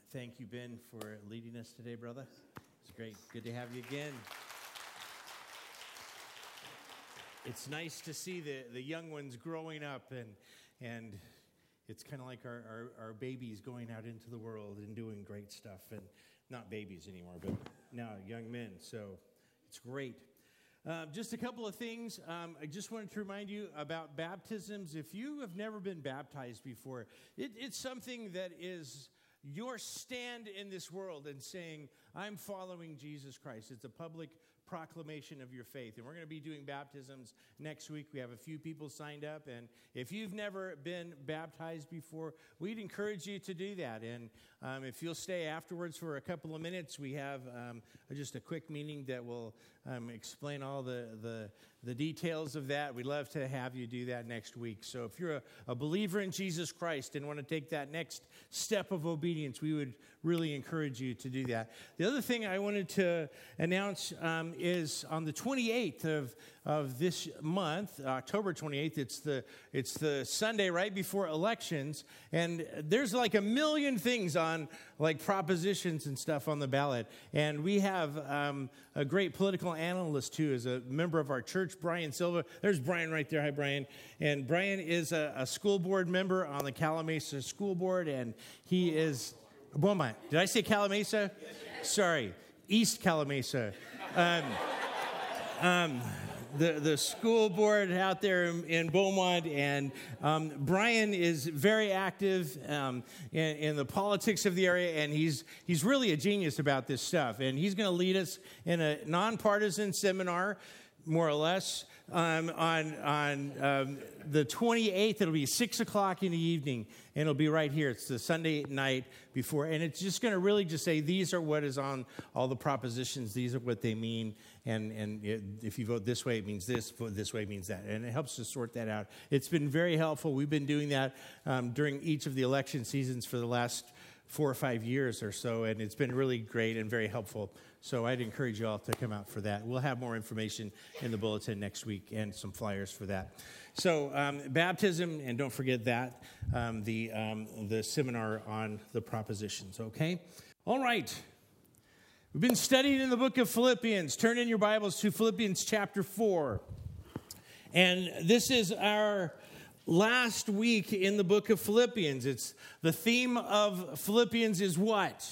Thank you, Ben, for leading us today, brother. It's great. Good to have you again. It's nice to see the young ones growing up, and it's kind of like our babies going out into the world and doing great stuff. And not babies anymore, but now young men. So it's great. Just a couple of things. I just wanted to remind you about baptisms. If you have never been baptized before, it's something that is your stand in this world and saying, I'm following Jesus Christ. It's a public proclamation of your faith. And we're going to be doing baptisms next week. We have a few people signed up. And if you've never been baptized before, we'd encourage you to do that. And if you'll stay afterwards for a couple of minutes, we have just a quick meeting that will explain all the details of that. We'd love to have you do that next week. So if you're a believer in Jesus Christ and want to take that next step of obedience, we would really encourage you to do that. The other thing I wanted to announce is on the 28th of this month, October 28th, it's the Sunday right before elections, and there's like a million things on like propositions and stuff on the ballot. And we have a great political analyst too, as a member of our church, Brian Silva. There's Brian right there. Hi, Brian. And Brian is a school board member on the Calimesa School Board, and he is Beaumont. Did I say Calimesa? Yes. Sorry, East Calimesa. The school board out there in Beaumont, and Brian is very active in the politics of the area, and he's really a genius about this stuff. And he's going to lead us in a nonpartisan seminar, more or less, on the 28th. It'll be 6 o'clock in the evening, and it'll be right here. It's the Sunday night before, and it's just going to really just say, these are what is on all the propositions. These are what they mean, and if you vote this way, it means this. Vote this way, it means that, and it helps to sort that out. It's been very helpful. We've been doing that during each of the election seasons for the last 4 or 5 years or so, and it's been really great and very helpful. So I'd encourage you all to come out for that. We'll have more information in the bulletin next week and some flyers for that. So baptism, and don't forget that, the seminar on the propositions, okay? All right. We've been studying in the book of Philippians. Turn in your Bibles to Philippians chapter 4. And this is our last week in the book of Philippians. It's the theme of Philippians is what?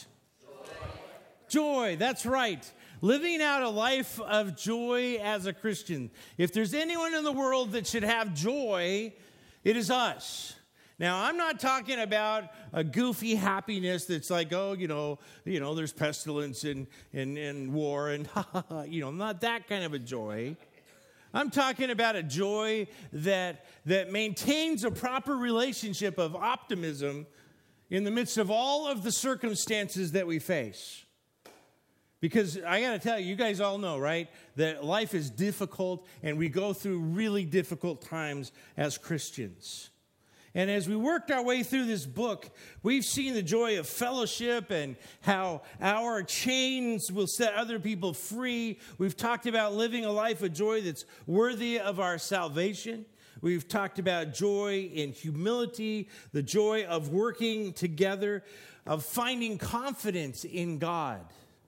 Joy, that's right. Living out a life of joy as a Christian. If there's anyone in the world that should have joy, it is us. Now, I'm not talking about a goofy happiness that's like, oh, there's pestilence and war and, not that kind of a joy. I'm talking about a joy that maintains a proper relationship of optimism in the midst of all of the circumstances that we face. Because I got to tell you, you guys all know, right, that life is difficult and we go through really difficult times as Christians. And as we worked our way through this book, we've seen the joy of fellowship and how our chains will set other people free. We've talked about living a life of joy that's worthy of our salvation. We've talked about joy in humility, the joy of working together, of finding confidence in God.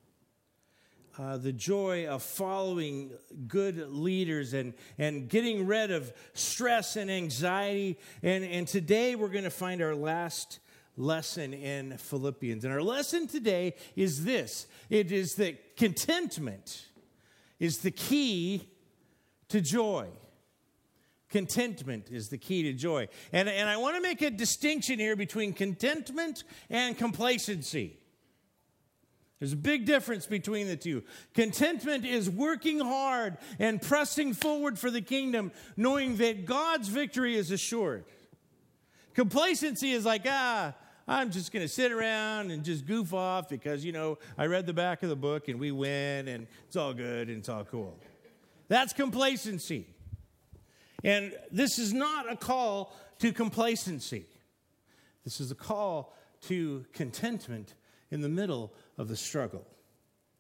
The joy of following good leaders and getting rid of stress and anxiety. And today we're going to find our last lesson in Philippians. And our lesson today is this. It is that contentment is the key to joy. Contentment is the key to joy. And I want to make a distinction here between contentment and complacency. There's a big difference between the two. Contentment is working hard and pressing forward for the kingdom, knowing that God's victory is assured. Complacency is like, I'm just going to sit around and just goof off because, I read the back of the book and we win and it's all good and it's all cool. That's complacency. And this is not a call to complacency. This is a call to contentment in the middle of the struggle.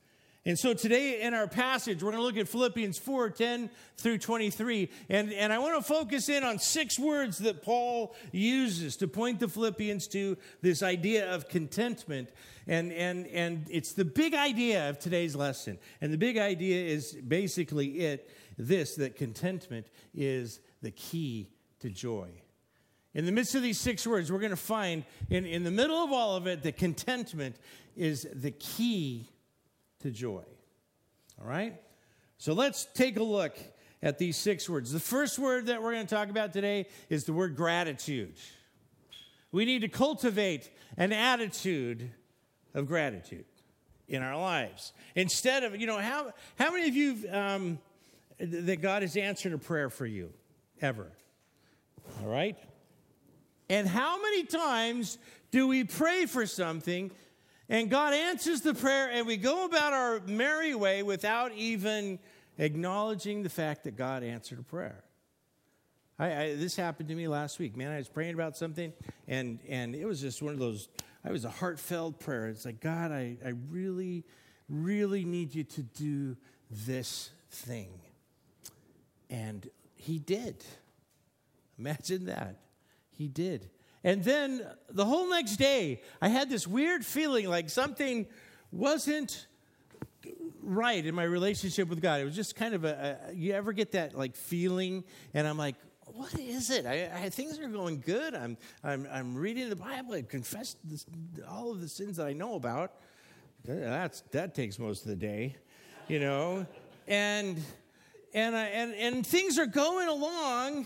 And so today in our passage, we're going to look at Philippians 4:10 through 23. And I want to focus in on 6 words that Paul uses to point the Philippians to this idea of contentment. And it's the big idea of today's lesson. And the big idea is basically that contentment is the key to joy. In the midst of these 6 words, we're going to find in the middle of all of it that contentment is the key to joy. All right? So let's take a look at these 6 words. The first word that we're going to talk about today is the word gratitude. We need to cultivate an attitude of gratitude in our lives. Instead of, how many of you that God has answered a prayer for you ever? All right? And how many times do we pray for something and God answers the prayer and we go about our merry way without even acknowledging the fact that God answered a prayer? This happened to me last week. Man, I was praying about something and it was just one of those, it was a heartfelt prayer. It's like, God, I really, really need you to do this thing. And he did. Imagine that. He did. And then the whole next day, I had this weird feeling like something wasn't right in my relationship with God. It was just kind of you ever get that like feeling? And I'm like, what is it? Things are going good. I'm reading the Bible. I confessed all of the sins that I know about. That takes most of the day, and things are going along.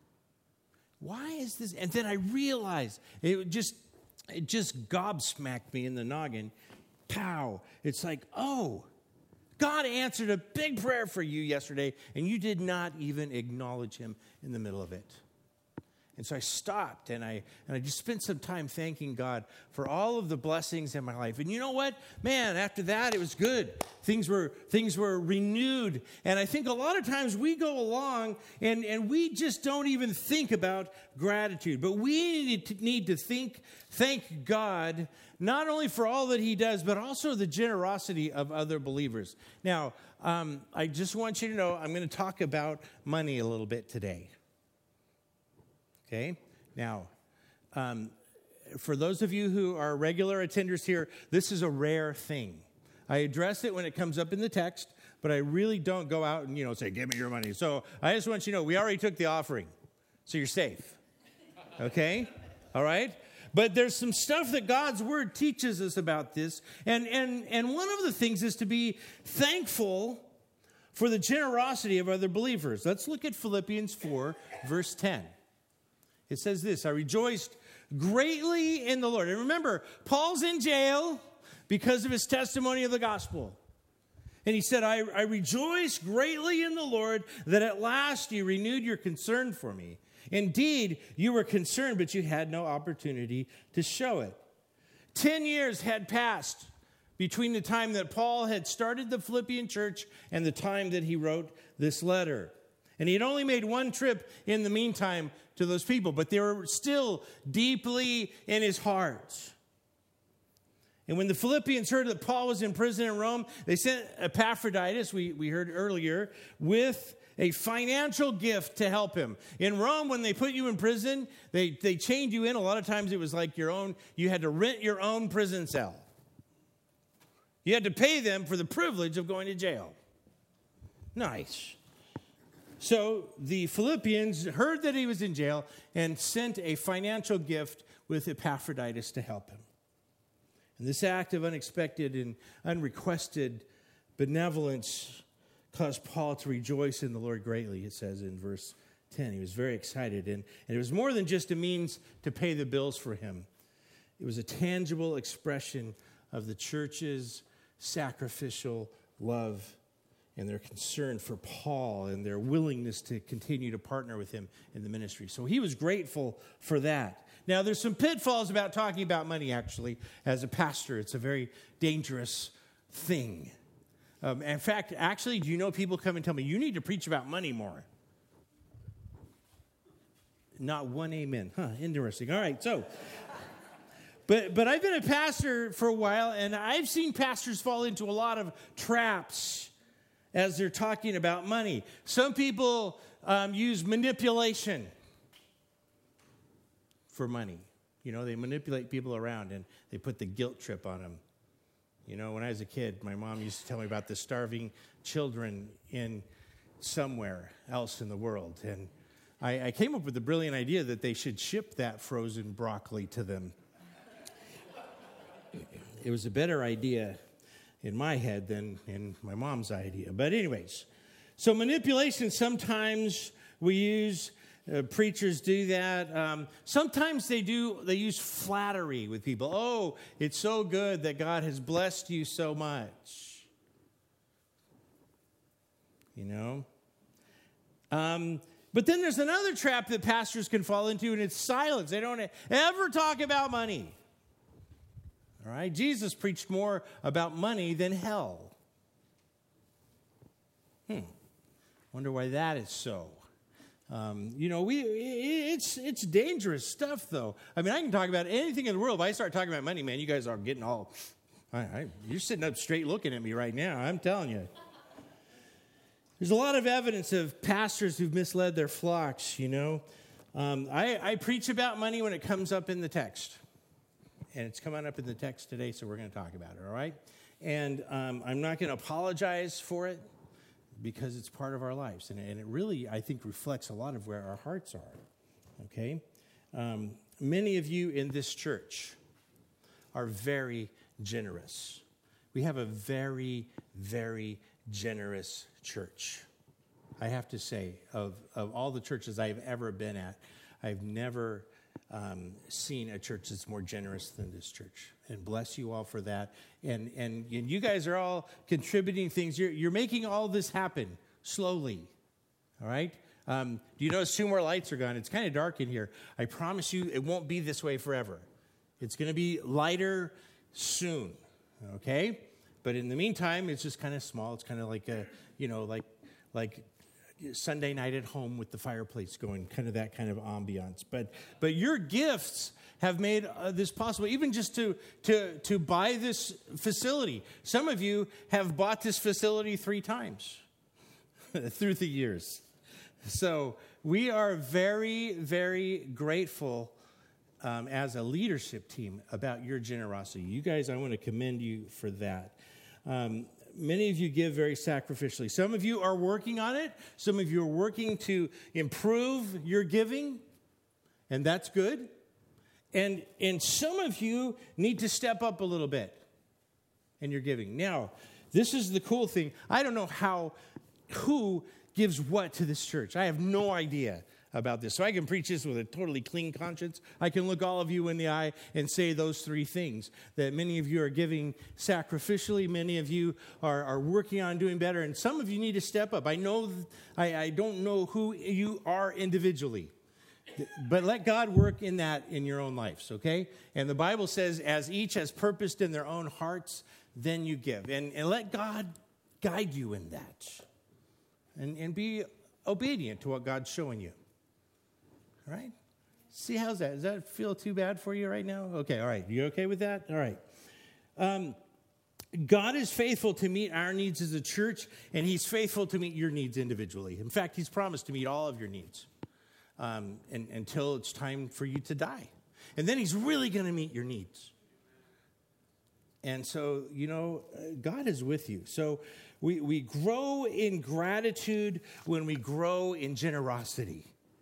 Why is this? And then I realized it just gobsmacked me in the noggin. Pow. It's like, oh, God answered a big prayer for you yesterday, and you did not even acknowledge him in the middle of it. And so I stopped, and I just spent some time thanking God for all of the blessings in my life. And you know what? Man, after that, it was good. Things were renewed. And I think a lot of times we go along, and we just don't even think about gratitude. But we need to thank God, not only for all that he does, but also the generosity of other believers. Now, I just want you to know, I'm going to talk about money a little bit today. Okay, now, for those of you who are regular attenders here, this is a rare thing. I address it when it comes up in the text, but I really don't go out and, say, give me your money. So I just want you to know, we already took the offering, so you're safe. Okay? All right? But there's some stuff that God's word teaches us about this, and one of the things is to be thankful for the generosity of other believers. Let's look at Philippians 4, verse 10. It says this, I rejoiced greatly in the Lord. And remember, Paul's in jail because of his testimony of the gospel. And he said, I rejoice greatly in the Lord that at last you renewed your concern for me. Indeed, you were concerned, but you had no opportunity to show it. 10 years had passed between the time that Paul had started the Philippian church and the time that he wrote this letter. And he had only made one trip in the meantime to those people, but they were still deeply in his heart. And when the Philippians heard that Paul was in prison in Rome, they sent Epaphroditus, we heard earlier, with a financial gift to help him. In Rome, when they put you in prison, they chained you in. A lot of times it was like you had to rent your own prison cell. You had to pay them for the privilege of going to jail. Nice. So the Philippians heard that he was in jail and sent a financial gift with Epaphroditus to help him. And this act of unexpected and unrequested benevolence caused Paul to rejoice in the Lord greatly, it says in verse 10. He was very excited. And it was more than just a means to pay the bills for him. It was a tangible expression of the church's sacrificial love and their concern for Paul and their willingness to continue to partner with him in the ministry. So he was grateful for that. Now, there's some pitfalls about talking about money, actually, as a pastor. It's a very dangerous thing. In fact, actually, do you know people come and tell me, you need to preach about money more? Not one amen. Interesting. All right, so But I've been a pastor for a while, and I've seen pastors fall into a lot of traps as they're talking about money. Some people use manipulation for money. You know, they manipulate people around, and they put the guilt trip on them. You know, when I was a kid, my mom used to tell me about the starving children in somewhere else in the world. And I came up with the brilliant idea that they should ship that frozen broccoli to them. It was a better idea in my head than in my mom's idea. But anyways, so manipulation, sometimes we use, preachers do that. Sometimes they use flattery with people. Oh, it's so good that God has blessed you so much. You know? But then there's another trap that pastors can fall into, and it's silence. They don't ever talk about money. All right? Jesus preached more about money than hell. Wonder why that is so. You know, it's dangerous stuff, though. I mean, I can talk about anything in the world. If I start talking about money, man, you guys are getting all... you're sitting up straight looking at me right now. I'm telling you. There's a lot of evidence of pastors who've misled their flocks, you know. I preach about money when it comes up in the text. And it's coming up in the text today, so we're going to talk about it, all right? And I'm not going to apologize for it because it's part of our lives. And it really, I think, reflects a lot of where our hearts are, okay? Many of you in this church are very generous. We have a very, very generous church. I have to say, of all the churches I've ever been at, I've never seen a church that's more generous than this church. And bless you all for that. And you guys are all contributing things. You're making all this happen slowly. All right? Do you notice 2 more lights are gone? It's kind of dark in here. I promise you it won't be this way forever. It's going to be lighter soon. Okay? But in the meantime, it's just kind of small. It's kind of like a, you know, like Sunday night at home with the fireplace going, kind of that kind of ambiance. But your gifts have made this possible, even just to buy this facility. Some of you have bought this facility 3 times through the years. So we are very, very grateful as a leadership team about your generosity. You guys, I want to commend you for that. Many of you give very sacrificially. Some of you are working on it. Some of you are working to improve your giving, and that's good. And some of you need to step up a little bit in your giving. Now, this is the cool thing. I don't know who gives what to this church. I have no idea about this. So I can preach this with a totally clean conscience. I can look all of you in the eye and say those 3 things, that many of you are giving sacrificially, many of you are working on doing better, and some of you need to step up. I don't know who you are individually, but let God work in that in your own lives, okay? And the Bible says, as each has purposed in their own hearts, then you give. And let God guide you in that. And be obedient to what God's showing you. All right? See, how's that? Does that feel too bad for you right now? Okay, all right. You okay with that? All right. God is faithful to meet our needs as a church, and he's faithful to meet your needs individually. In fact, he's promised to meet all of your needs until it's time for you to die. And then he's really going to meet your needs. And so, you know, God is with you. So we grow in gratitude when we grow in generosity.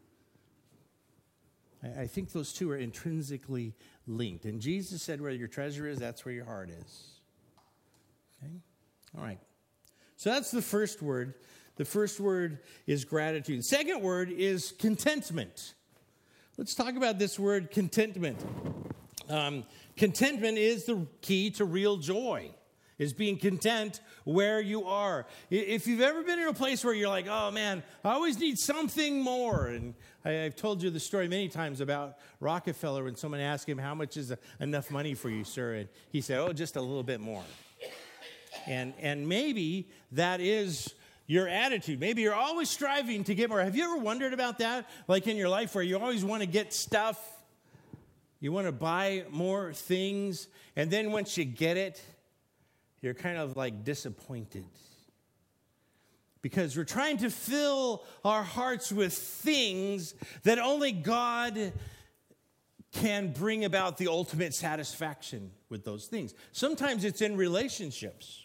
I think those 2 are intrinsically linked. And Jesus said, where your treasure is, that's where your heart is. Okay? All right. So that's the first word. The first word is gratitude. The second word is contentment. Let's talk about this word, contentment. Contentment is the key to real joy, is being content where you are. If you've ever been in a place where you're like, oh man, I always need something more. And I've told you the story many times about Rockefeller when someone asked him, how much is enough money for you, sir? And he said, oh, just a little bit more. And maybe that is your attitude. Maybe you're always striving to get more. Have you ever wondered about that? Like in your life where you always want to get stuff? You want to buy more things, and then once you get it, you're kind of like disappointed. Because we're trying to fill our hearts with things that only God can bring about the ultimate satisfaction with those things. Sometimes it's in relationships.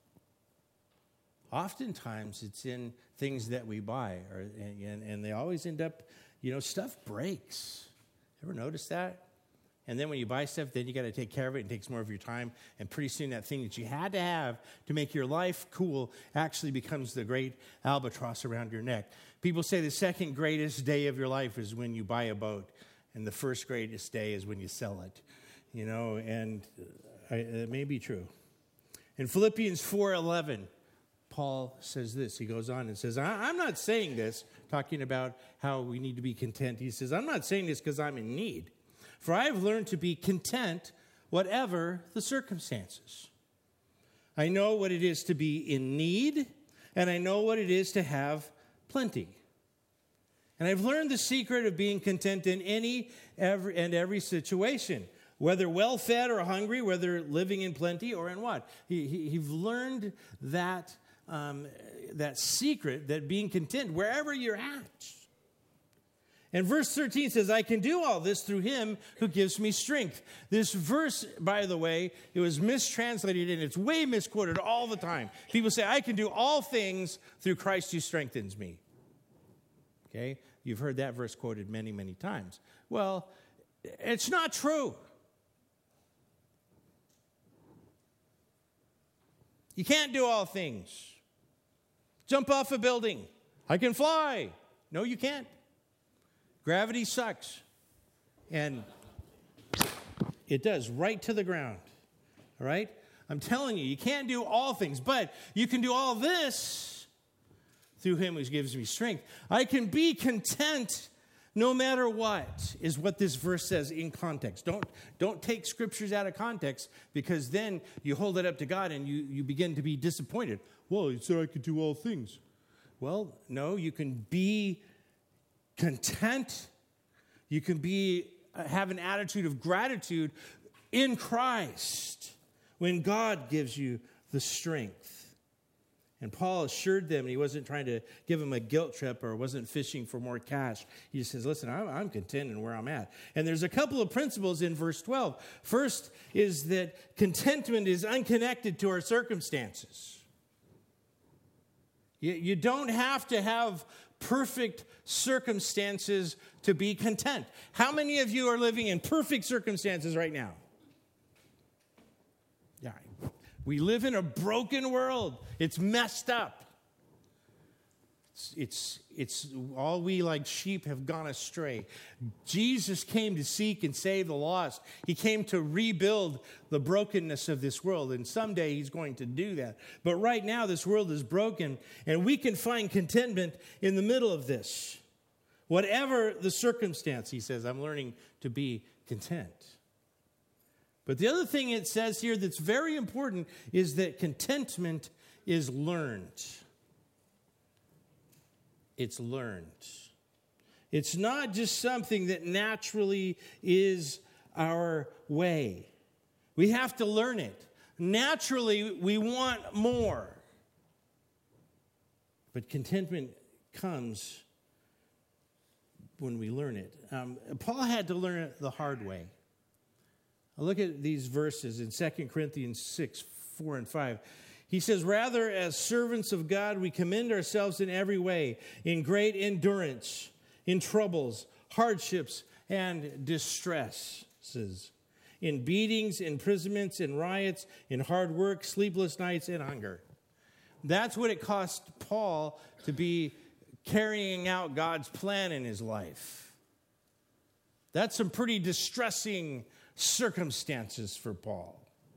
Oftentimes it's in things that we buy, and they always end up, stuff breaks. Ever notice that? And then when you buy stuff, then you got to take care of it. It takes more of your time. And pretty soon that thing that you had to have to make your life cool actually becomes the great albatross around your neck. People say the second greatest day of your life is when you buy a boat. And the first greatest day is when you sell it. And it may be true. In Philippians 4:11, Paul says this. He goes on and says, I'm not saying this, talking about how we need to be content. He says, I'm not saying this because I'm in need. For I have learned to be content whatever the circumstances. I know what it is to be in need, and I know what it is to have plenty. And I've learned the secret of being content in every situation, whether well-fed or hungry, whether living in plenty or in what. He's learned that secret, that being content wherever you're at. And verse 13 says, I can do all this through him who gives me strength. This verse, by the way, it was mistranslated and it's way misquoted all the time. People say, I can do all things through Christ who strengthens me. Okay? You've heard that verse quoted many, many times. Well, it's not true. You can't do all things. Jump off a building. I can fly. No, you can't. Gravity sucks. And it does, right to the ground. All right? I'm telling you, you can't do all things, but you can do all this through him who gives me strength. I can be content no matter what, is what this verse says in context. Don't take scriptures out of context, because then you hold it up to God and you begin to be disappointed. Well, he said I could do all things. Well, no, you can be content. You can have an attitude of gratitude in Christ when God gives you the strength. And Paul assured them, and he wasn't trying to give them a guilt trip or wasn't fishing for more cash. He just says, listen, I'm content in where I'm at. And there's a couple of principles in verse 12. First is that contentment is unconnected to our circumstances. You don't have to have perfect circumstances to be content. How many of you are living in perfect circumstances right now? Yeah. We live in a broken world. It's messed up. It's all we like sheep have gone astray. Jesus came to seek and save the lost. He came to rebuild the brokenness of this world, and someday he's going to do that. But right now this world is broken, and we can find contentment in the middle of this. Whatever the circumstance, he says, I'm learning to be content. But the other thing it says here that's very important is that contentment is learned. It's learned. It's not just something that naturally is our way. We have to learn it. Naturally, we want more. But contentment comes when we learn it. Paul had to learn it the hard way. Look at these verses in 2 Corinthians 6, 4 and 5. He says, rather, as servants of God, we commend ourselves in every way, in great endurance, in troubles, hardships, and distresses, in beatings, imprisonments, in riots, in hard work, sleepless nights, and hunger. That's what it cost Paul to be carrying out God's plan in his life. That's some pretty distressing circumstances for Paul.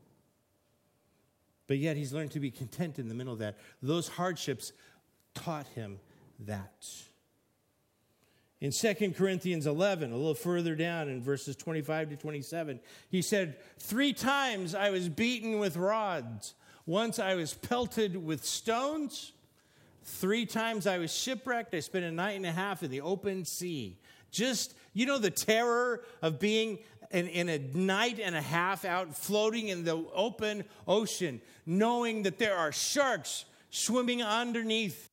But yet he's learned to be content in the middle of that. Those hardships taught him that. In 2 Corinthians 11, a little further down in verses 25 to 27, he said, 3 times I was beaten with rods. Once I was pelted with stones. 3 times I was shipwrecked. I spent a night and a half in the open sea. Just, the terror of being in a night and a half out floating in the open ocean, knowing that there are sharks swimming underneath,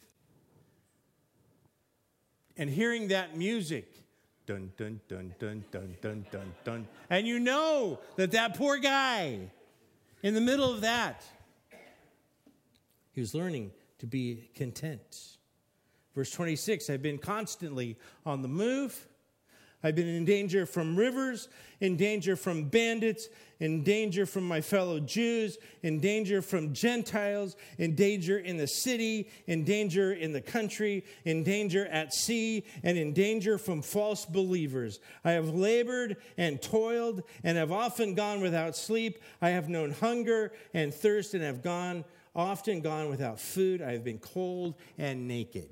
and hearing that music, dun, dun, dun, dun, dun, dun, dun, dun, and you know that poor guy in the middle of that, he was learning to be content. Verse 26, I've been constantly on the move. I've been in danger from rivers, in danger from bandits, in danger from my fellow Jews, in danger from Gentiles, in danger in the city, in danger in the country, in danger at sea, and in danger from false believers. I have labored and toiled and have often gone without sleep. I have known hunger and thirst and have often gone without food. I have been cold and naked.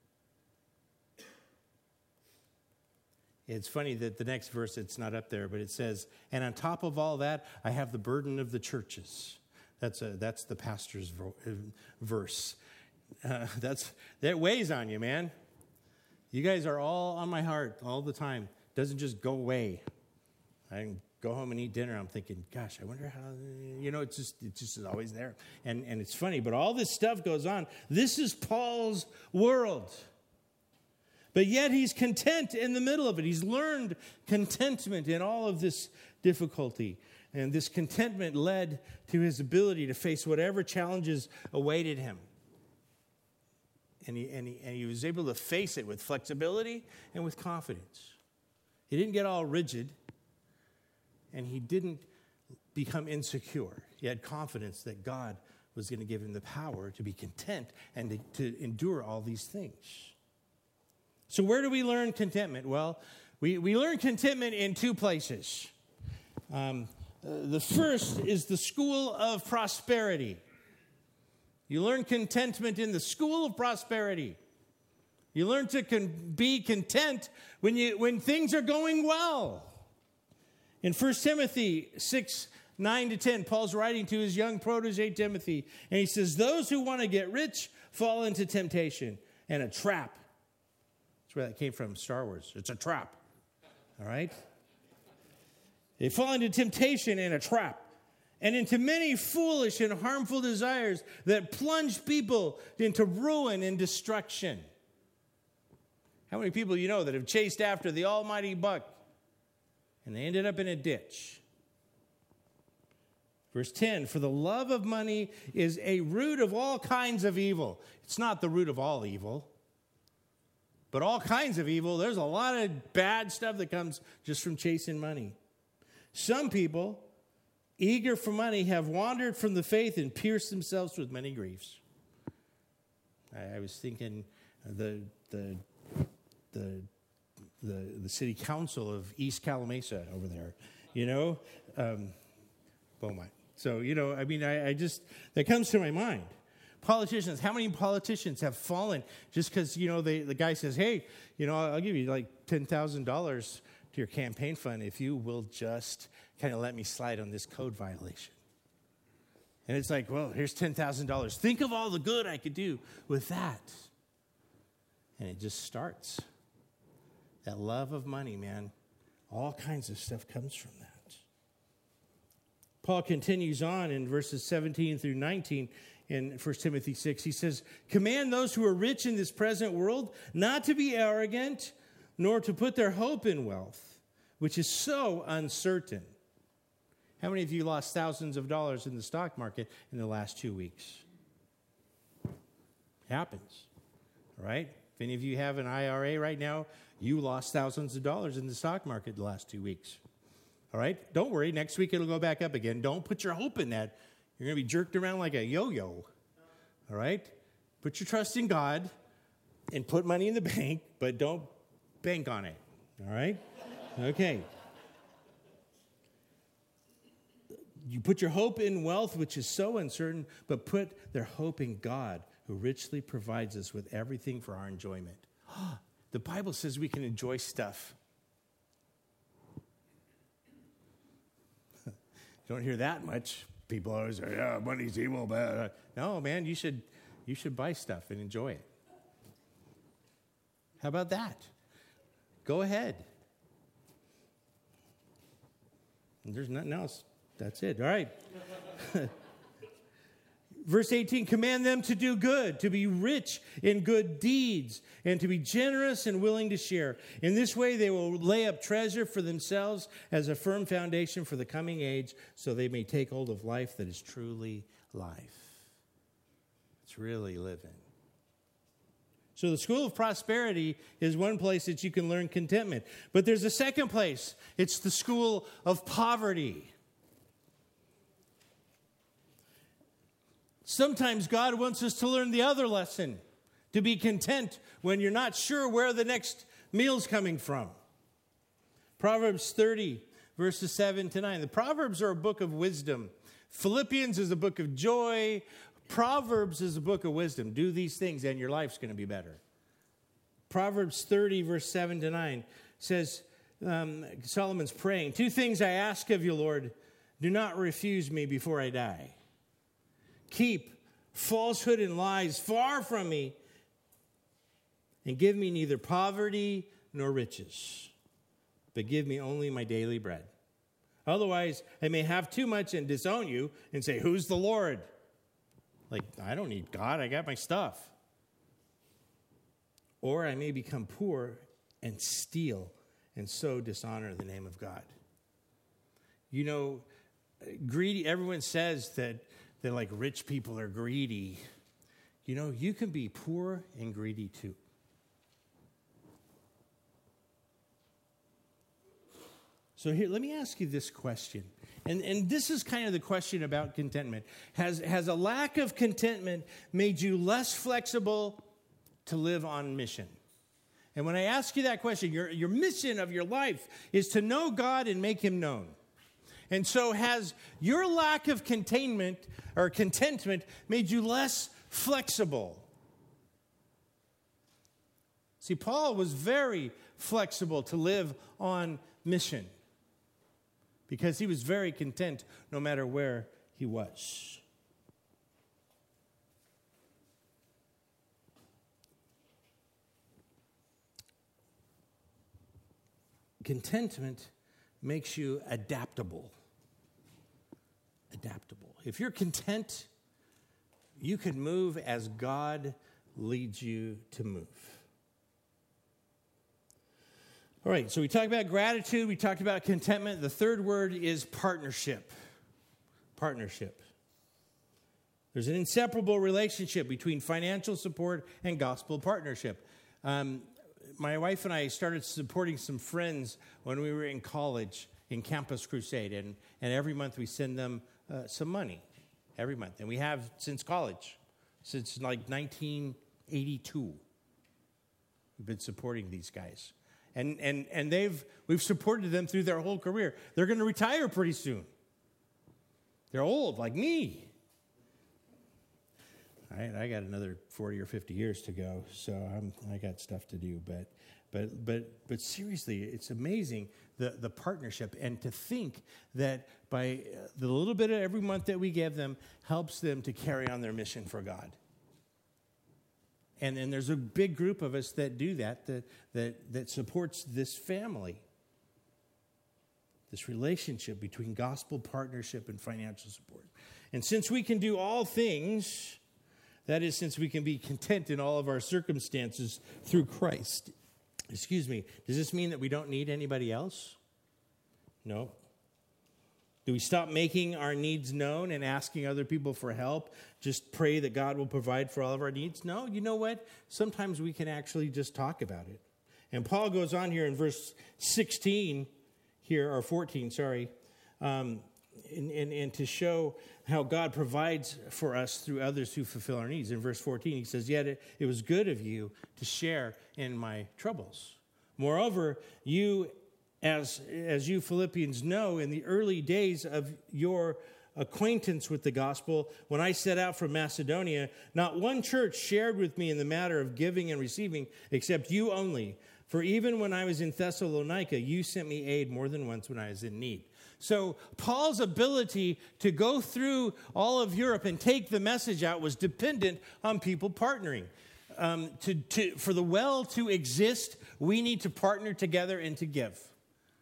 It's funny that the next verse, it's not up there, but it says, and on top of all that, I have the burden of the churches. That's the pastor's verse. That weighs on you, man. You guys are all on my heart all the time. It doesn't just go away. I can go home and eat dinner. I'm thinking, gosh, I wonder how, it's just is always there. And it's funny, but all this stuff goes on. This is Paul's world. But yet he's content in the middle of it. He's learned contentment in all of this difficulty. And this contentment led to his ability to face whatever challenges awaited him. And he was able to face it with flexibility and with confidence. He didn't get all rigid, and he didn't become insecure. He had confidence that God was going to give him the power to be content and to endure all these things. So where do we learn contentment? Well, we learn contentment in two places. The first is the school of prosperity. You learn contentment in the school of prosperity. You learn to be content when things are going well. In 1 Timothy 6, 9 to 10, Paul's writing to his young protege Timothy, and he says, those who want to get rich fall into temptation and a trap. That's where that came from, Star Wars. It's a trap. All right? They fall into temptation and a trap, and into many foolish and harmful desires that plunge people into ruin and destruction. How many people you know that have chased after the almighty buck and they ended up in a ditch? Verse 10, for the love of money is a root of all kinds of evil. It's not the root of all evil. But all kinds of evil, there's a lot of bad stuff that comes just from chasing money. Some people, eager for money, have wandered from the faith and pierced themselves with many griefs. I was thinking the city council of East Calamasa over there, Beaumont. So, I just, that comes to my mind. Politicians, how many politicians have fallen just because, the guy says, hey, I'll give you like $10,000 to your campaign fund if you will just kind of let me slide on this code violation. And it's like, well, here's $10,000. Think of all the good I could do with that. And it just starts. That love of money, man. All kinds of stuff comes from that. Paul continues on in verses 17 through 19 in 1 Timothy 6. He says, command those who are rich in this present world not to be arrogant, nor to put their hope in wealth, which is so uncertain. How many of you lost thousands of dollars in the stock market in the last 2 weeks? It happens, all right? If any of you have an IRA right now, you lost thousands of dollars in the stock market the last 2 weeks. All right? Don't worry. Next week it'll go back up again. Don't put your hope in that. You're going to be jerked around like a yo-yo. All right? Put your trust in God and put money in the bank, but don't bank on it. All right? Okay. You put your hope in wealth, which is so uncertain, but put their hope in God, who richly provides us with everything for our enjoyment. The Bible says we can enjoy stuff. Don't hear that much. People always say, yeah, money's evil. But no, man, you should buy stuff and enjoy it. How about that? Go ahead. There's nothing else. That's it. All right. Verse 18, command them to do good, to be rich in good deeds, and to be generous and willing to share. In this way, they will lay up treasure for themselves as a firm foundation for the coming age, so they may take hold of life that is truly life. It's really living. So the School of Prosperity is one place that you can learn contentment. But there's a second place. It's the School of Poverty. Sometimes God wants us to learn the other lesson, to be content when you're not sure where the next meal's coming from. Proverbs 30, verses 7 to 9. The Proverbs are a book of wisdom. Philippians is a book of joy. Proverbs is a book of wisdom. Do these things and your life's going to be better. Proverbs 30, verse 7 to 9 says, Solomon's praying, 2 things I ask of you, Lord. Do not refuse me before I die. Keep falsehood and lies far from me, and give me neither poverty nor riches, but give me only my daily bread. Otherwise, I may have too much and disown you and say, who's the Lord? Like, I don't need God, I got my stuff. Or I may become poor and steal and so dishonor the name of God. You know, greedy, everyone says that like rich people are greedy. You know, you can be poor and greedy too. So here, let me ask you this question. And this is kind of the question about contentment. Has a lack of contentment made you less flexible to live on mission? And when I ask you that question, your mission of your life is to know God and make him known. And so has your lack of contentment made you less flexible? See, Paul was very flexible to live on mission because he was very content no matter where he was. Contentment makes you adaptable. Adaptable. If you're content, you can move as God leads you to move. All right, so we talked about gratitude, we talked about contentment. The third word is partnership. Partnership. There's an inseparable relationship between financial support and gospel partnership. My wife and I started supporting some friends when we were in college in Campus Crusade, and every month we send them some money, every month. And we have since college, since like 1982. We've been supporting these guys. And we've supported them through their whole career. They're going to retire pretty soon. They're old, like me. I got another 40 or 50 years to go, so I got stuff to do. But seriously, it's amazing the partnership, and to think that by the little bit of every month that we give them helps them to carry on their mission for God. And there's a big group of us that do that supports this family, this relationship between gospel partnership and financial support. And since we can do all things, that is, since we can be content in all of our circumstances through Christ. Excuse me, does this mean that we don't need anybody else? No. Do we stop making our needs known and asking other people for help? Just pray that God will provide for all of our needs? No, you know what? Sometimes we can actually just talk about it. And Paul goes on here in verse 16, or 14, and to show how God provides for us through others who fulfill our needs. In verse 14, he says, yet it was good of you to share in my troubles. Moreover, you, as you Philippians know, in the early days of your acquaintance with the gospel, when I set out from Macedonia, not one church shared with me in the matter of giving and receiving, except you only. For even when I was in Thessalonica, you sent me aid more than once when I was in need. So Paul's ability to go through all of Europe and take the message out was dependent on people partnering. For the well to exist, we need to partner together and to give.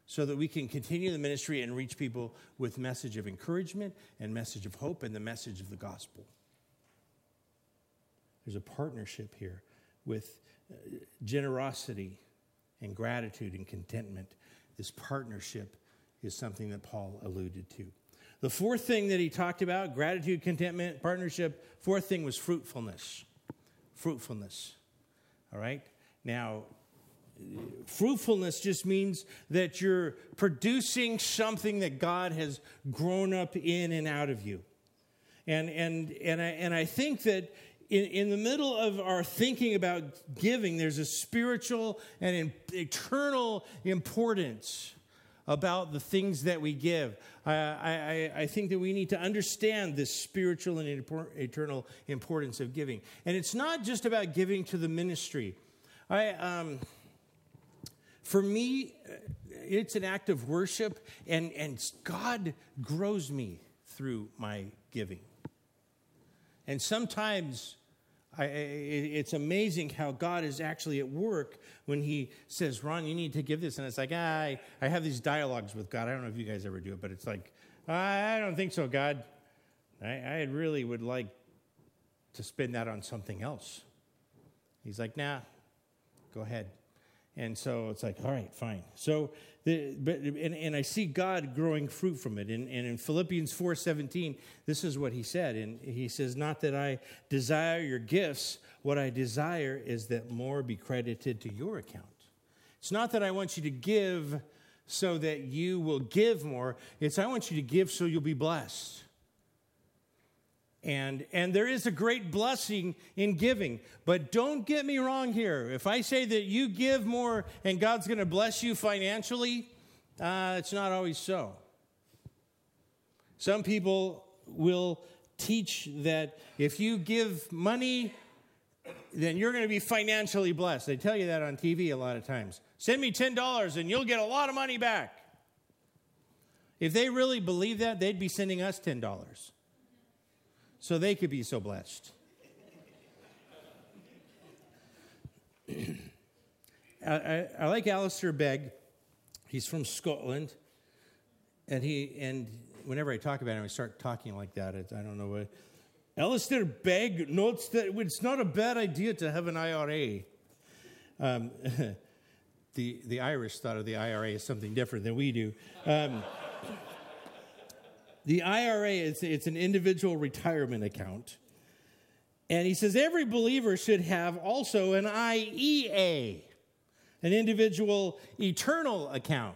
so that we can continue the ministry and reach people with message of encouragement and message of hope and the message of the gospel. There's a partnership here with generosity and gratitude and contentment. This partnership is something that Paul alluded to. The fourth thing that he talked about, gratitude, contentment, partnership, fourth thing was fruitfulness. Fruitfulness. All right? Now, fruitfulness just means that you're producing something that God has grown up in and out of you. And I think that in the middle of our thinking about giving, there's a spiritual and eternal importance about the things that we give. I think that we need to understand this spiritual and eternal importance of giving. And it's not just about giving to the ministry. For me, it's an act of worship, and God grows me through my giving. And sometimes it's amazing how God is actually at work when he says, Ron, you need to give this. And it's like, I have these dialogues with God. I don't know if you guys ever do it, but it's like, I don't think so, God. I really would like to spend that on something else. He's like, nah, go ahead. And so it's like, all right, fine. So, and I see God growing fruit from it. And in Philippians 4:17, this is what he said. And he says, not that I desire your gifts. What I desire is that more be credited to your account. It's not that I want you to give so that you will give more. It's I want you to give so you'll be blessed. And there is a great blessing in giving. But don't get me wrong here. If I say that you give more and God's going to bless you financially, it's not always so. Some people will teach that if you give money, then you're going to be financially blessed. They tell you that on TV a lot of times. Send me $10 and you'll get a lot of money back. If they really believe that, they'd be sending us $10. So they could be so blessed. I like Alistair Begg. He's from Scotland. And whenever I talk about him, I start talking like that. I don't know what. Alistair Begg notes that it's not a bad idea to have an IRA. The Irish thought of the IRA as something different than we do. The IRA, it's an individual retirement account. And he says every believer should have also an IEA, an individual eternal account.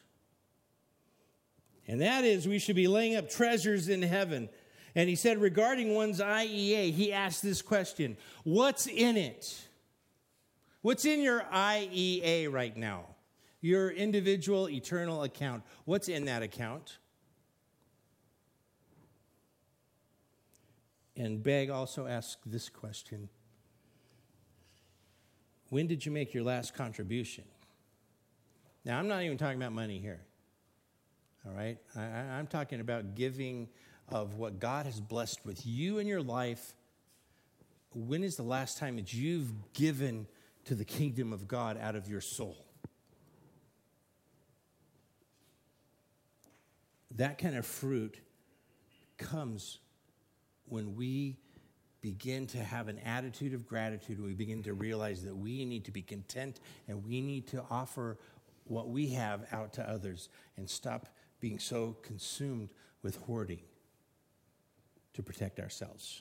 And that is, we should be laying up treasures in heaven. And he said regarding one's IEA, he asked this question, what's in it? What's in your IEA right now? Your individual eternal account. What's in that account? And Begg also asked this question. When did you make your last contribution? Now, I'm not even talking about money here. All right? I'm talking about giving of what God has blessed with you in your life. When is the last time that you've given to the kingdom of God out of your soul? That kind of fruit comes when we begin to have an attitude of gratitude, we begin to realize that we need to be content and we need to offer what we have out to others and stop being so consumed with hoarding to protect ourselves.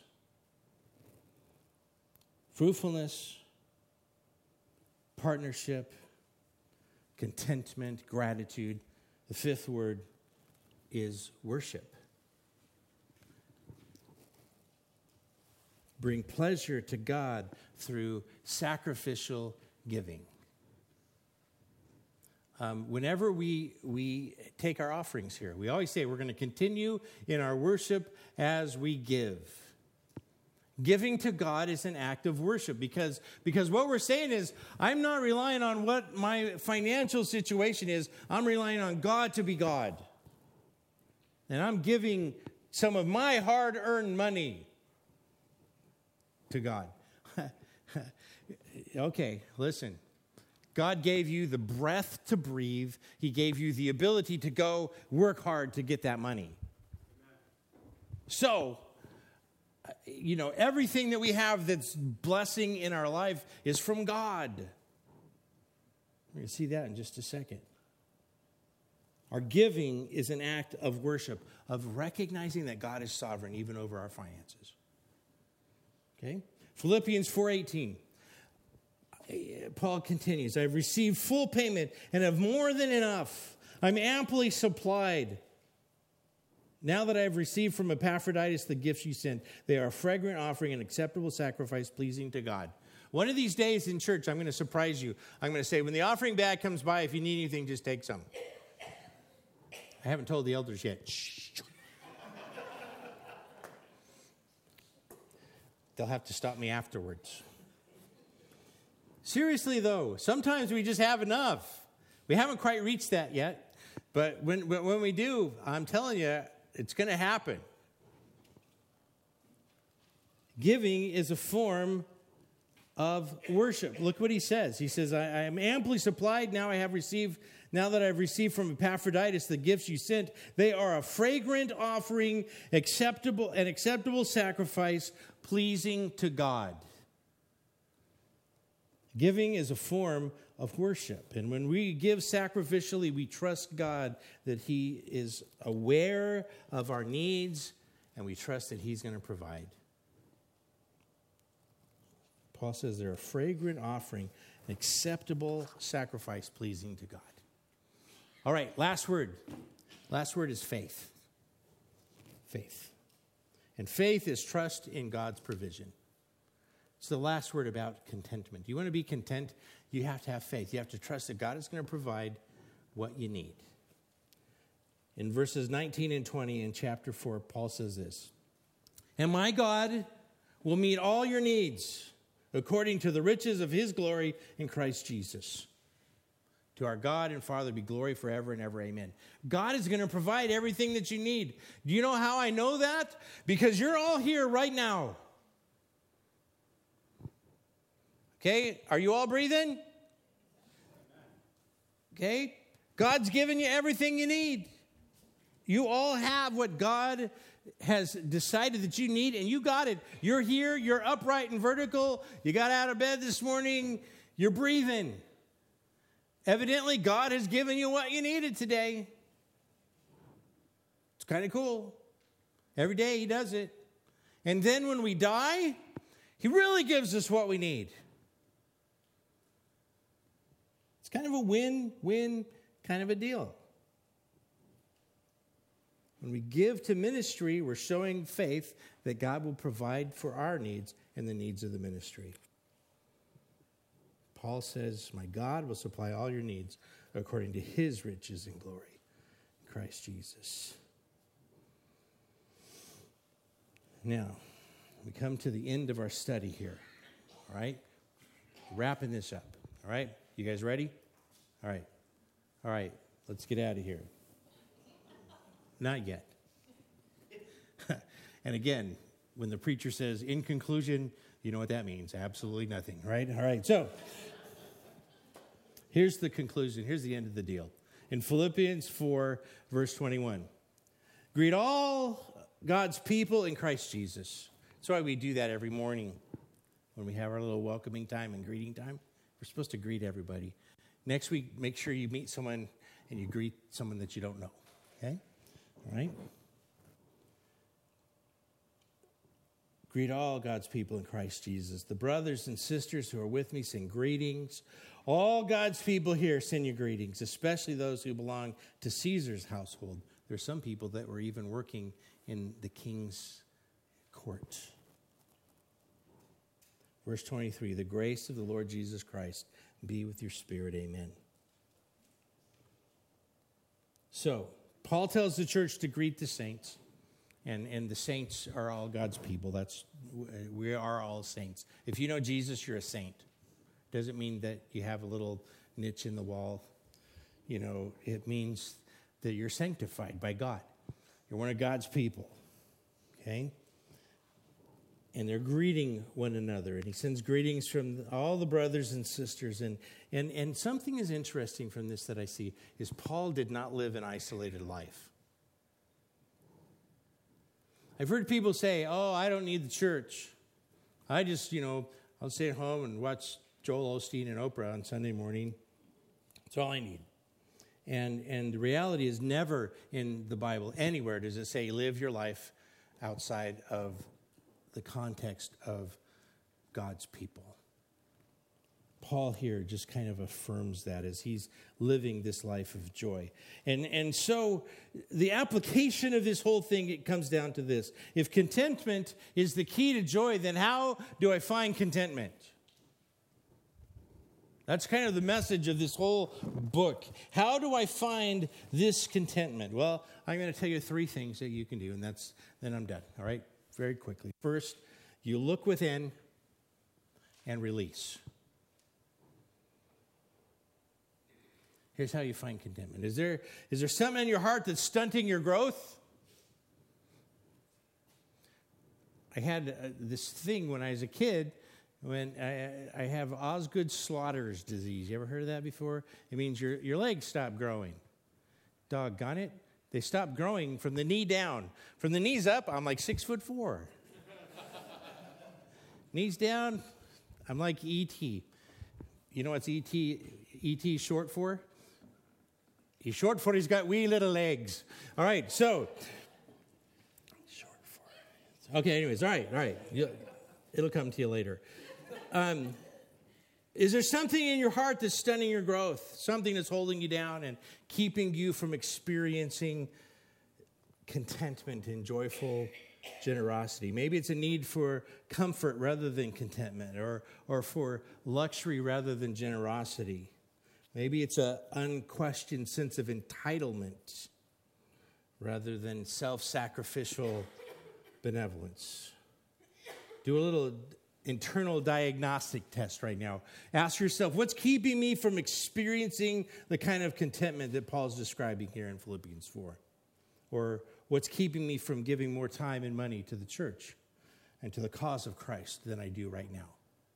Fruitfulness, partnership, contentment, gratitude. The fifth word is worship. Bring pleasure to God through sacrificial giving. Whenever we take our offerings here, we always say we're going to continue in our worship as we give. Giving to God is an act of worship because what we're saying is, I'm not relying on what my financial situation is. I'm relying on God to be God. And I'm giving some of my hard-earned money to God. Okay, listen. God gave you the breath to breathe. He gave you the ability to go work hard to get that money. So, everything that we have that's blessing in our life is from God. We're going to see that in just a second. Our giving is an act of worship, of recognizing that God is sovereign even over our finances. Okay? Philippians 4:18. Paul continues, I've received full payment and have more than enough. I'm amply supplied. Now that I have received from Epaphroditus the gifts you sent, they are a fragrant offering, an acceptable sacrifice pleasing to God. One of these days in church, I'm going to surprise you. I'm going to say, when the offering bag comes by, if you need anything, just take some. I haven't told the elders yet. Shh. They'll have to stop me afterwards. Seriously, though, sometimes we just have enough. We haven't quite reached that yet. But when we do, I'm telling you, it's going to happen. Giving is a form of worship. Look what he says. He says, I am amply supplied. Now that I've received from Epaphroditus the gifts you sent, they are a fragrant offering, an acceptable sacrifice, pleasing to God. Giving is a form of worship. And when we give sacrificially, we trust God that he is aware of our needs, and we trust that he's going to provide. Paul says they're a fragrant offering, an acceptable sacrifice pleasing to God. All right, last word. Last word is faith. Faith. And faith is trust in God's provision. It's the last word about contentment. You want to be content, you have to have faith. You have to trust that God is going to provide what you need. In verses 19 and 20 in chapter 4, Paul says this, and my God will meet all your needs according to the riches of his glory in Christ Jesus. To our God and Father be glory forever and ever. Amen. God is going to provide everything that you need. Do you know how I know that? Because you're all here right now. Okay, are you all breathing? Okay, God's given you everything you need. You all have what God has decided that you need, and you got it. You're here, you're upright and vertical. You got out of bed this morning, you're breathing. Evidently, God has given you what you needed today. It's kind of cool. Every day he does it. And then when we die, he really gives us what we need. It's kind of a win-win kind of a deal. When we give to ministry, we're showing faith that God will provide for our needs and the needs of the ministry. Paul says, my God will supply all your needs according to his riches and glory in Christ Jesus. Now, we come to the end of our study here. All right? Wrapping this up. All right? You guys ready? All right. All right. Let's get out of here. Not yet. And again, when the preacher says, in conclusion, you know what that means. Absolutely nothing, right? All right. So, here's the conclusion. Here's the end of the deal. In Philippians 4, verse 21. Greet all God's people in Christ Jesus. That's why we do that every morning when we have our little welcoming time and greeting time. We're supposed to greet everybody. Next week, make sure you meet someone and you greet someone that you don't know. Okay? All right? Greet all God's people in Christ Jesus. The brothers and sisters who are with me send greetings. All God's people here send you greetings, especially those who belong to Caesar's household. There are some people that were even working in the king's court. Verse 23, the grace of the Lord Jesus Christ be with your spirit. Amen. So, Paul tells the church to greet the saints. And the saints are all God's people. We are all saints. If you know Jesus, you're a saint. Doesn't mean that you have a little niche in the wall. You know, it means that you're sanctified by God. You're one of God's people. Okay? and they're greeting one another. And he sends greetings from all the brothers and sisters. And something is interesting from this that I see is Paul did not live an isolated life. I've heard people say, oh, I don't need the church. I just, I'll stay at home and watch Joel Osteen and Oprah on Sunday morning. That's all I need. And the reality is never in the Bible, anywhere does it say live your life outside of the context of God's people. Paul here just kind of affirms that as he's living this life of joy. And so the application of this whole thing, it comes down to this. If contentment is the key to joy, then how do I find contentment? That's kind of the message of this whole book. How do I find this contentment? Well, I'm going to tell you 3 things that you can do, and then I'm done, all right? Very quickly. First, you look within and release. Here's how you find contentment. Is there something in your heart that's stunting your growth? I had this thing when I was a kid. When I have Osgood-Schlatters disease. You ever heard of that before? It means your legs stop growing. Doggone it. They stop growing from the knee down. From the knees up, I'm like 6'4". Knees down, I'm like E.T. You know what's E.T. short for? He's short for he's got wee little legs. All right, so. Short for. Okay, anyways, all right. It'll come to you later. Is there something in your heart that's stunting your growth? Something that's holding you down and keeping you from experiencing contentment and joyful generosity? Maybe it's a need for comfort rather than contentment, or for luxury rather than generosity. Maybe it's an unquestioned sense of entitlement rather than self-sacrificial benevolence. Do a little internal diagnostic test right now. Ask yourself, what's keeping me from experiencing the kind of contentment that Paul's describing here in Philippians 4? Or what's keeping me from giving more time and money to the church and to the cause of Christ than I do right now?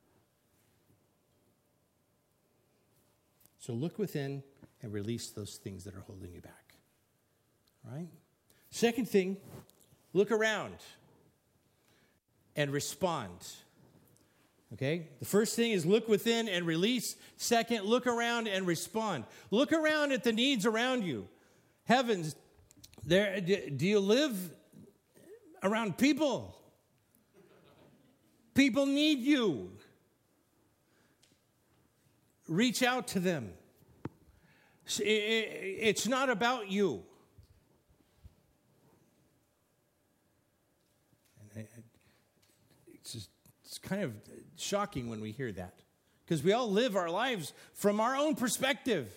So look within and release those things that are holding you back. All right? Second thing, look around and respond. Okay? The first thing is look within and release. Second, look around and respond. Look around at the needs around you. Heavens, do you live around people? People need you. Reach out to them. It's not about you. It's kind of shocking when we hear that, because we all live our lives from our own perspective.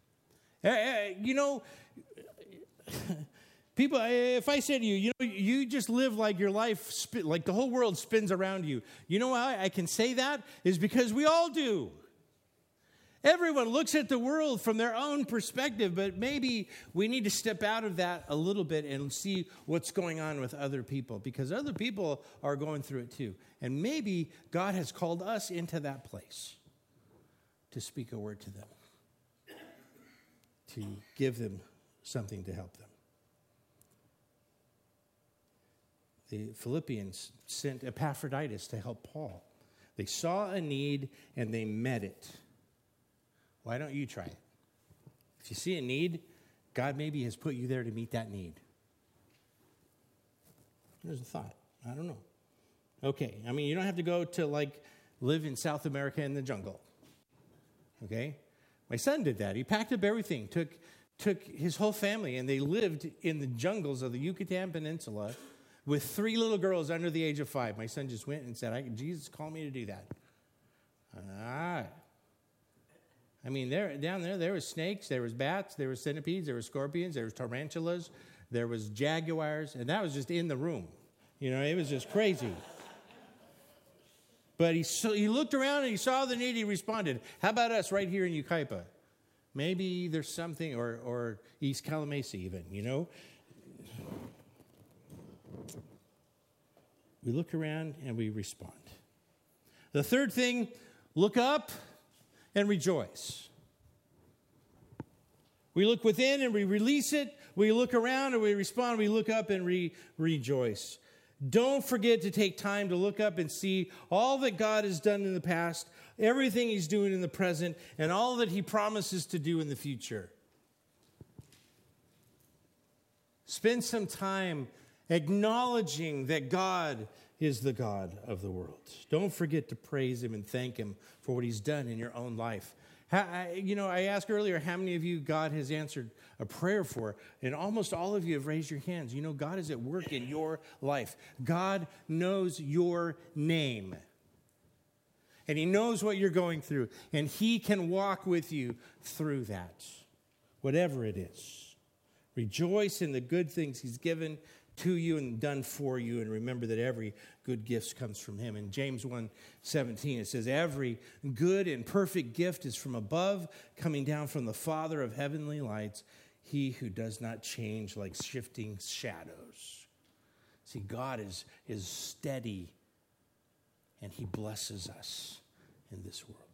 People, if I said to you, you just live like your life, like the whole world spins around you. You know why I can say that? Is because we all do. Everyone looks at the world from their own perspective, but maybe we need to step out of that a little bit and see what's going on with other people, because other people are going through it too. And maybe God has called us into that place to speak a word to them, to give them something to help them. The Philippians sent Epaphroditus to help Paul. They saw a need and they met it. Why don't you try it? If you see a need, God maybe has put you there to meet that need. There's a thought. I don't know. Okay, you don't have to go to live in South America in the jungle. Okay? My son did that. He packed up everything, took his whole family, and they lived in the jungles of the Yucatan Peninsula with 3 little girls under the age of 5. My son just went and said, Jesus called me to do that. All right. Down there was snakes, there was bats, there was centipedes, there was scorpions, there was tarantulas, there was jaguars, and that was just in the room. It was just crazy. But he looked around and he saw the need, he responded. How about us right here in Yucaipa? Maybe there's something, or East Calamasa even, We look around and we respond. The third thing, look up and rejoice. We look within and we release it. We look around and we respond. We look up and rejoice. Don't forget to take time to look up and see all that God has done in the past, everything he's doing in the present, and all that he promises to do in the future. Spend some time acknowledging that God is the God of the world. Don't forget to praise him and thank him for what he's done in your own life. I asked earlier how many of you God has answered a prayer for, and almost all of you have raised your hands. You know, God is at work in your life. God knows your name, and he knows what you're going through, and he can walk with you through that, whatever it is. Rejoice in the good things he's given to you and done for you, and remember that every good gift comes from him. In James 1:17, it says, every good and perfect gift is from above, coming down from the Father of heavenly lights, he who does not change like shifting shadows. See, God is steady, and he blesses us in this world.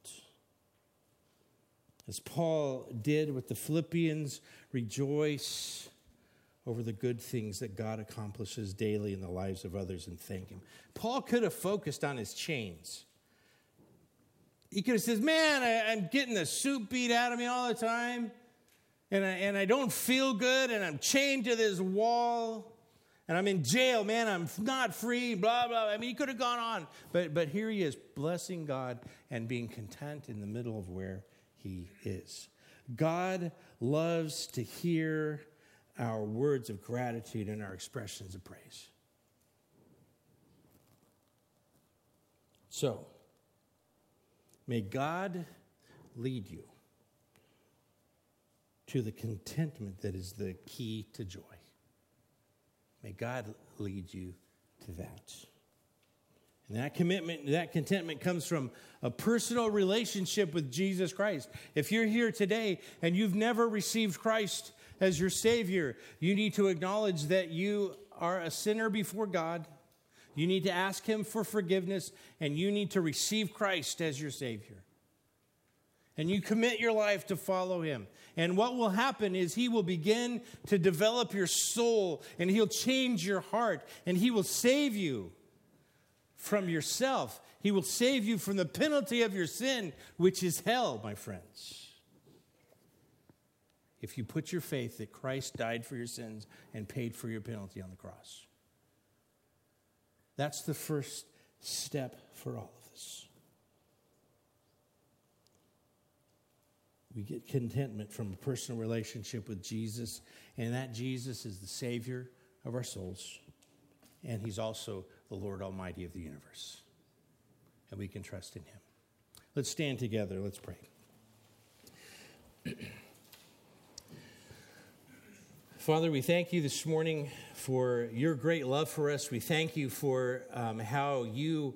As Paul did with the Philippians, rejoice over the good things that God accomplishes daily in the lives of others and thank him. Paul could have focused on his chains. He could have said, man, I'm getting the soup beat out of me all the time, and I don't feel good, and I'm chained to this wall, and I'm in jail, man, I'm not free, blah, blah. I mean, he could have gone on. But here he is, blessing God and being content in the middle of where he is. God loves to hear our words of gratitude and our expressions of praise. So, may God lead you to the contentment that is the key to joy. May God lead you to that. And that commitment, that contentment comes from a personal relationship with Jesus Christ. If you're here today and you've never received Christ as your Savior, you need to acknowledge that you are a sinner before God. You need to ask him for forgiveness, and you need to receive Christ as your Savior. And you commit your life to follow him. And what will happen is he will begin to develop your soul, and he'll change your heart, and he will save you from yourself. He will save you from the penalty of your sin, which is hell, my friends. If you put your faith that Christ died for your sins and paid for your penalty on the cross. That's the first step for all of us. We get contentment from a personal relationship with Jesus, and that Jesus is the Savior of our souls, and he's also the Lord Almighty of the universe. And we can trust in him. Let's stand together. Let's pray. Father, we thank you this morning for your great love for us. We thank you for how you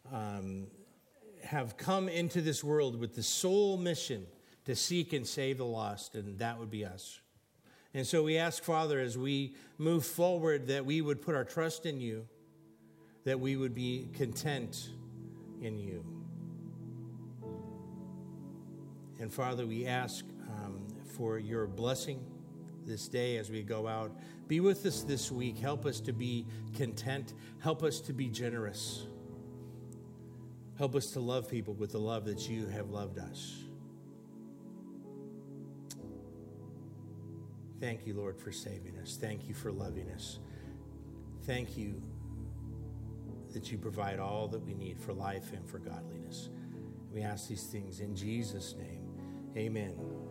have come into this world with the sole mission to seek and save the lost, and that would be us. And so we ask, Father, as we move forward, that we would put our trust in you, that we would be content in you. And Father, we ask for your blessing this day as we go out. Be with us this week. Help us to be content. Help us to be generous. Help us to love people with the love that you have loved us. Thank you, Lord, for saving us. Thank you for loving us. Thank you that you provide all that we need for life and for godliness. We ask these things in Jesus' name. Amen.